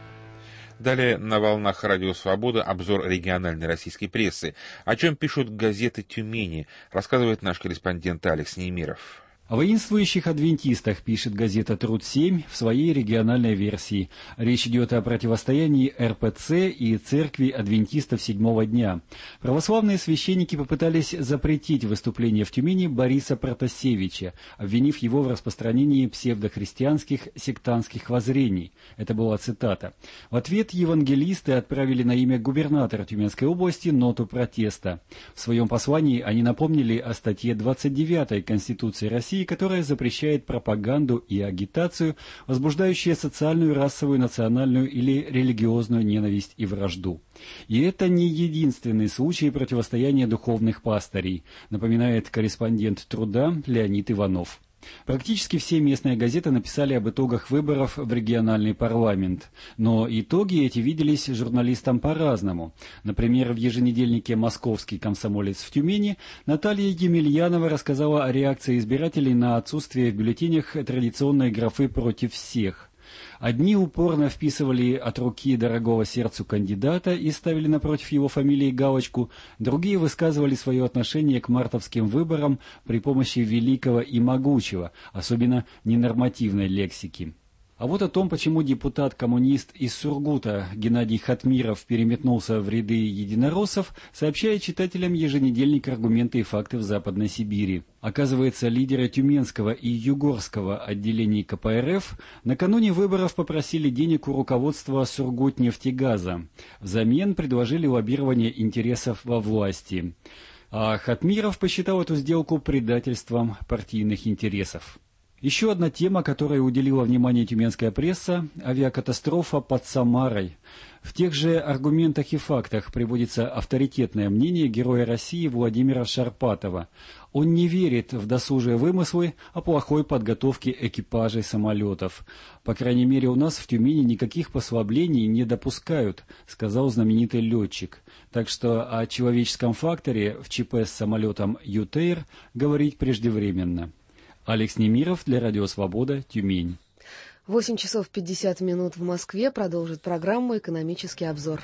Далее на волнах Радио Свобода обзор региональной российской прессы. О чем пишут газеты Тюмени, рассказывает наш корреспондент Алекс Немиров. О воинствующих адвентистах пишет газета «Труд-семь» в своей региональной версии. Речь идет о противостоянии эр пэ цэ и Церкви адвентистов седьмого дня. Православные священники попытались запретить выступление в Тюмени Бориса Протасевича, обвинив его в распространении псевдохристианских сектантских воззрений. Это была цитата. В ответ евангелисты отправили на имя губернатора Тюменской области ноту протеста. В своем послании они напомнили о статье двадцать девятой Конституции России, которая запрещает пропаганду и агитацию, возбуждающие социальную, расовую, национальную или религиозную ненависть и вражду. И это не единственный случай противостояния духовных пастырей, напоминает корреспондент «Труда» Леонид Иванов. Практически все местные газеты написали об итогах выборов в региональный парламент. Но итоги эти виделись журналистам по-разному. Например, в еженедельнике «Московский комсомолец» в Тюмени Наталья Емельянова рассказала о реакции избирателей на отсутствие в бюллетенях традиционной графы «против всех». Одни упорно вписывали от руки дорогого сердцу кандидата и ставили напротив его фамилии галочку, другие высказывали свое отношение к мартовским выборам при помощи великого и могучего, особенно ненормативной лексики. А вот о том, почему депутат-коммунист из Сургута Геннадий Хатмиров переметнулся в ряды единороссов, сообщает читателям еженедельник «Аргументы и факты» в Западной Сибири. Оказывается, лидеры Тюменского и Югорского отделений ка пэ эр эф накануне выборов попросили денег у руководства Сургутнефтегаза. Взамен предложили лоббирование интересов во власти. А Хатмиров посчитал эту сделку предательством партийных интересов. Еще одна тема, которой уделила внимание тюменская пресса – авиакатастрофа под Самарой. В тех же аргументах и фактах приводится авторитетное мнение героя России Владимира Шарпатова. Он не верит в досужие вымыслы о плохой подготовке экипажей самолетов. По крайней мере, у нас в Тюмени никаких послаблений не допускают, сказал знаменитый летчик. Так что о человеческом факторе в ЧП с самолетом Ютейр говорить преждевременно. Алекс Немиров для Радио Свобода, Тюмень. восемь часов пятьдесят минут в Москве. Продолжит программу «Экономический обзор».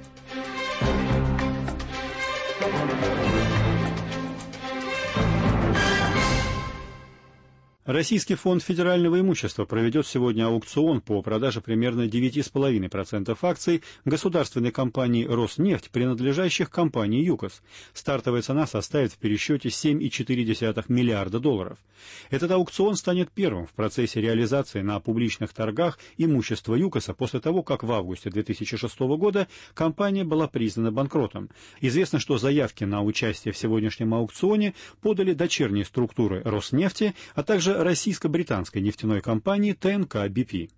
Российский фонд федерального имущества проведет сегодня аукцион по продаже примерно девять целых пять десятых процента акций государственной компании «Роснефть», принадлежащих компании «ЮКОС». Стартовая цена составит в пересчете семь целых четыре десятых миллиарда долларов. Этот аукцион станет первым в процессе реализации на публичных торгах имущества «ЮКОСа» после того, как в августе две тысячи шестого года компания была признана банкротом. Известно, что заявки на участие в сегодняшнем аукционе подали дочерние структуры «Роснефти», а также российско-британской нефтяной компании тэ эн ка би пи.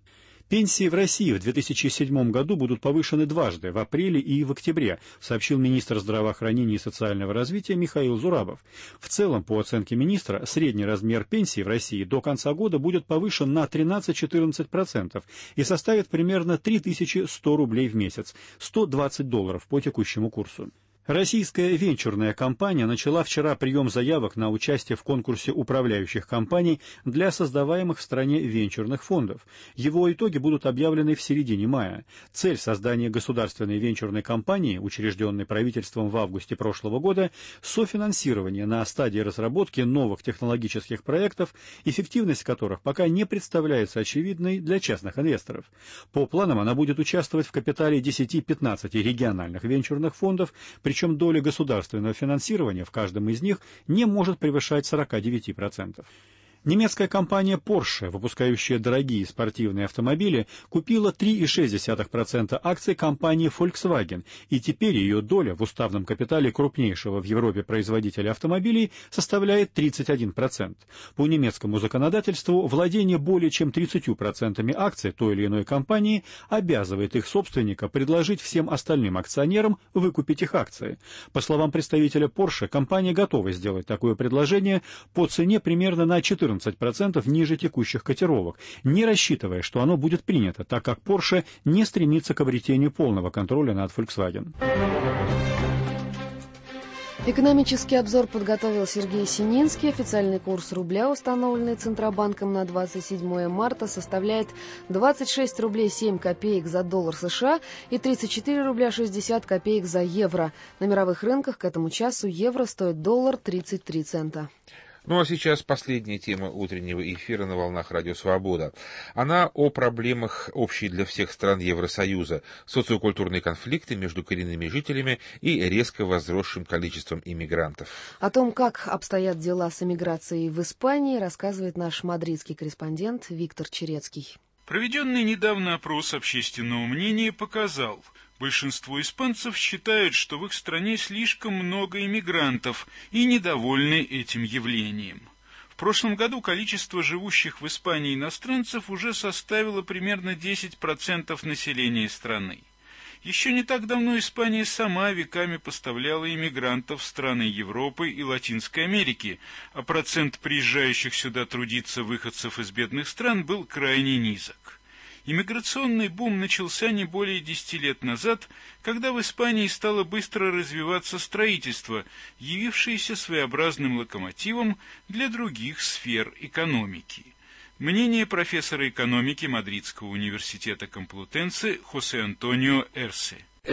Пенсии в России в две тысячи седьмом году будут повышены дважды, в апреле и в октябре, сообщил министр здравоохранения и социального развития Михаил Зурабов. В целом, по оценке министра, средний размер пенсии в России до конца года будет повышен на тринадцать-четырнадцать процентов и составит примерно три тысячи сто рублей в месяц, сто двадцать долларов по текущему курсу. Российская венчурная компания начала вчера прием заявок на участие в конкурсе управляющих компаний для создаваемых в стране венчурных фондов. Его итоги будут объявлены в середине мая. Цель создания государственной венчурной компании, учрежденной правительством в августе прошлого года, софинансирование на стадии разработки новых технологических проектов, эффективность которых пока не представляется очевидной для частных инвесторов. По планам она будет участвовать в капитале десяти-пятнадцати региональных венчурных фондов, причем Причем доля государственного финансирования в каждом из них не может превышать сорок девять процентов. Немецкая компания Porsche, выпускающая дорогие спортивные автомобили, купила три целых шесть десятых процента акций компании Volkswagen, и теперь ее доля в уставном капитале крупнейшего в Европе производителя автомобилей составляет тридцать один процент. По немецкому законодательству владение более чем тридцатью процентами акций той или иной компании обязывает их собственника предложить всем остальным акционерам выкупить их акции. По словам представителя Porsche, компания готова сделать такое предложение по цене примерно на четырнадцать процентов ниже текущих котировок, не рассчитывая, что оно будет принято, так как Porsche не стремится к обретению полного контроля над Volkswagen. Экономический обзор подготовил Сергей Сининский. Официальный курс рубля, установленный Центробанком на двадцать седьмое марта, составляет двадцать шесть рублей семь копеек за доллар США и тридцать четыре рубля шестьдесят копеек за евро. На мировых рынках к этому часу евро стоит доллар тридцать три цента. Ну а сейчас последняя тема утреннего эфира на волнах Радио Свобода. Она о проблемах общей для всех стран Евросоюза, социокультурные конфликты между коренными жителями и резко возросшим количеством иммигрантов. О том, как обстоят дела с эмиграцией в Испании, рассказывает наш мадридский корреспондент Виктор Черецкий. Проведенный недавно опрос общественного мнения показал, большинство испанцев считают, что в их стране слишком много иммигрантов и недовольны этим явлением. В прошлом году количество живущих в Испании иностранцев уже составило примерно десять процентов населения страны. Еще не так давно Испания сама веками поставляла иммигрантов в страны Европы и Латинской Америки, а процент приезжающих сюда трудиться выходцев из бедных стран был крайне низок. Иммиграционный бум начался не более десяти лет назад, когда в Испании стало быстро развиваться строительство, явившееся своеобразным локомотивом для других сфер экономики. Мнение профессора экономики Мадридского университета Комплутенсе Хосе Антонио Эрсе.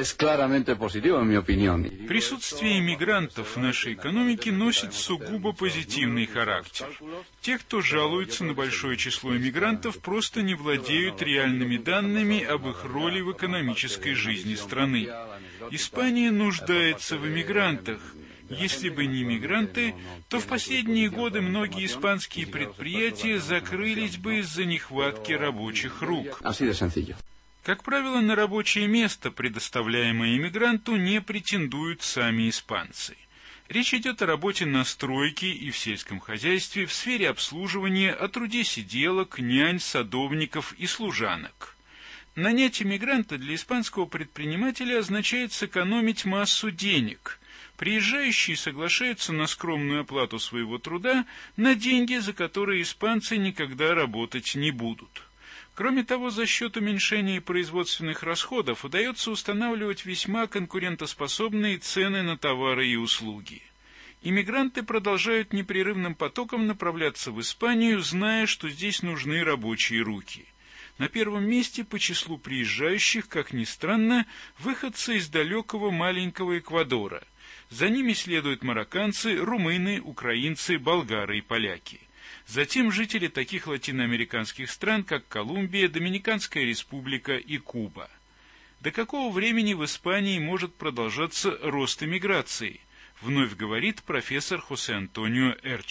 Присутствие иммигрантов в нашей экономике носит сугубо позитивный характер. Те, кто жалуется на большое число иммигрантов, просто не владеют реальными данными об их роли в экономической жизни страны. Испания нуждается в иммигрантах. Если бы не мигранты, то в последние годы многие испанские предприятия закрылись бы из-за нехватки рабочих рук. Как правило, на рабочее место, предоставляемое иммигранту, не претендуют сами испанцы. Речь идет о работе на стройке и в сельском хозяйстве, в сфере обслуживания, о труде сиделок, нянь, садовников и служанок. Нанять иммигранта для испанского предпринимателя означает сэкономить массу денег. Приезжающие соглашаются на скромную оплату своего труда на деньги, за которые испанцы никогда работать не будут. Кроме того, за счет уменьшения производственных расходов удается устанавливать весьма конкурентоспособные цены на товары и услуги. Иммигранты продолжают непрерывным потоком направляться в Испанию, зная, что здесь нужны рабочие руки. На первом месте по числу приезжающих, как ни странно, выходцы из далекого маленького Эквадора. За ними следуют марокканцы, румыны, украинцы, болгары и поляки. Затем жители таких латиноамериканских стран, как Колумбия, Доминиканская республика и Куба. До какого времени в Испании может продолжаться рост эмиграции? Вновь говорит профессор Хосе Антонио Эрче.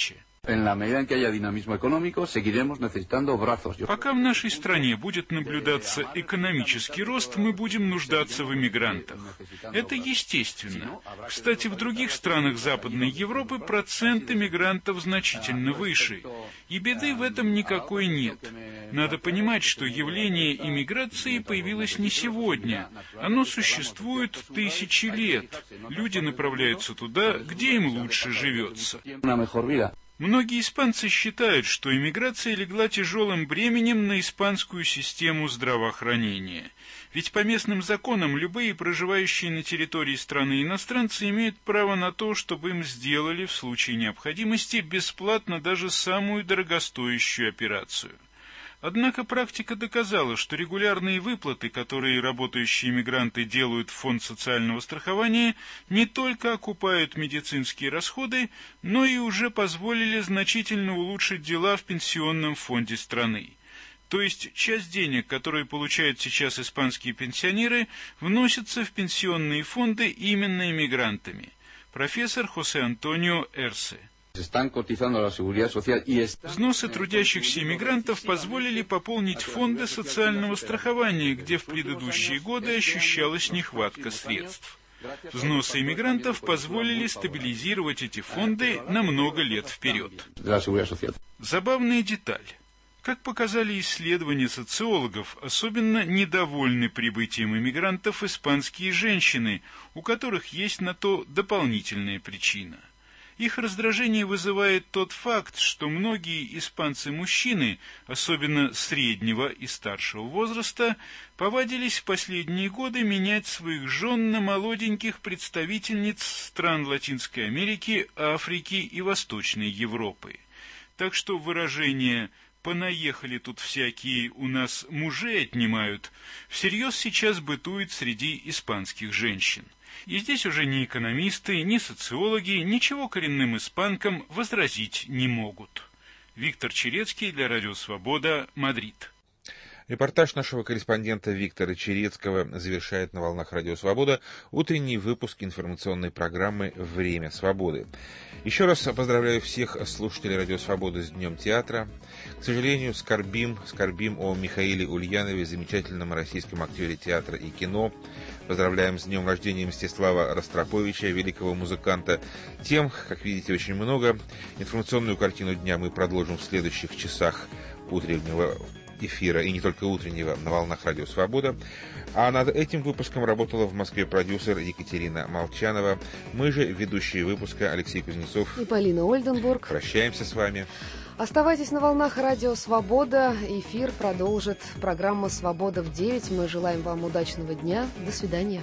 Пока в нашей стране будет наблюдаться экономический рост, мы будем нуждаться в иммигрантах. Это естественно. Кстати, в других странах Западной Европы процент иммигрантов значительно выше. И беды в этом никакой нет. Надо понимать, что явление иммиграции появилось не сегодня. Оно существует тысячи лет. Люди направляются туда, где им лучше живется. Многие испанцы считают, что иммиграция легла тяжелым бременем на испанскую систему здравоохранения. Ведь по местным законам любые проживающие на территории страны иностранцы имеют право на то, чтобы им сделали в случае необходимости бесплатно даже самую дорогостоящую операцию. Однако практика доказала, что регулярные выплаты, которые работающие иммигранты делают в фонд социального страхования, не только окупают медицинские расходы, но и уже позволили значительно улучшить дела в пенсионном фонде страны. То есть часть денег, которые получают сейчас испанские пенсионеры, вносятся в пенсионные фонды именно иммигрантами. Профессор Хосе Антонио Эрсе. Взносы трудящихся иммигрантов позволили пополнить фонды социального страхования, где в предыдущие годы ощущалась нехватка средств. Взносы иммигрантов позволили стабилизировать эти фонды на много лет вперед. Забавная деталь. Как показали исследования социологов, особенно недовольны прибытием иммигрантов испанские женщины, у которых есть на то дополнительная причина. Их раздражение вызывает тот факт, что многие испанцы-мужчины, особенно среднего и старшего возраста, повадились в последние годы менять своих жен на молоденьких представительниц стран Латинской Америки, Африки и Восточной Европы. Так что выражение «понаехали тут всякие, у нас мужей отнимают» всерьез сейчас бытует среди испанских женщин. И здесь уже ни экономисты, ни социологи ничего коренным испанкам возразить не могут. Виктор Черецкий для Радио Свобода, Мадрид. Репортаж нашего корреспондента Виктора Черецкого завершает на волнах Радио Свобода утренний выпуск информационной программы «Время свободы». Еще раз поздравляю всех слушателей Радио Свободы с Днем театра. К сожалению, скорбим, скорбим о Михаиле Ульянове, замечательном российском актере театра и кино. Поздравляем с днем рождения Мстислава Ростроповича, великого музыканта. Тем, как видите, очень много. Информационную картину дня мы продолжим в следующих часах утреннего эфира, и не только утреннего, на волнах Радио Свобода. А над этим выпуском работала в Москве продюсер Екатерина Молчанова. Мы же, ведущие выпуска, Алексей Кузнецов и Полина Ольденбург. Прощаемся с вами. Оставайтесь на волнах Радио Свобода. Эфир продолжит программа «Свобода в девять». Мы желаем вам удачного дня. До свидания.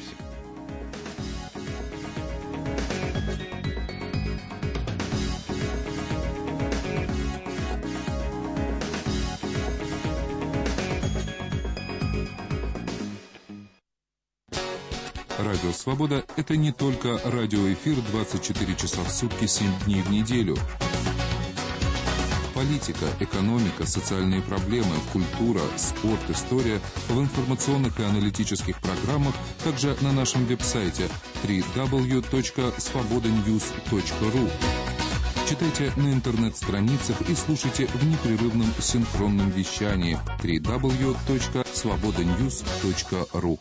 Радио «Свобода» — это не только радиоэфир двадцать четыре часа в сутки, семь дней в неделю. Политика, экономика, социальные проблемы, культура, спорт, история в информационных и аналитических программах, также на нашем веб-сайте дабл ю дабл ю дабл ю точка свобода ньюс точка ру. Читайте на интернет-страницах и слушайте в непрерывном синхронном вещании дабл ю дабл ю дабл ю точка свобода ньюс точка ру.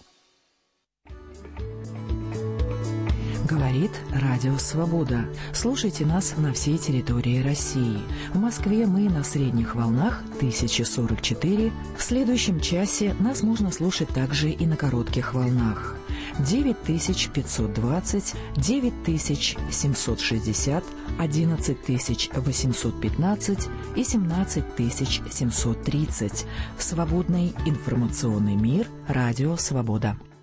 Говорит Радио Свобода. Слушайте нас на всей территории России. В Москве мы на средних волнах тысяча сорок четыре. В следующем часе нас можно слушать также и на коротких волнах. девять тысяч пятьсот двадцать, девять тысяч семьсот шестьдесят, одиннадцать тысяч восемьсот пятнадцать и семнадцать тысяч семьсот тридцать. Свободный информационный мир. Радио Свобода.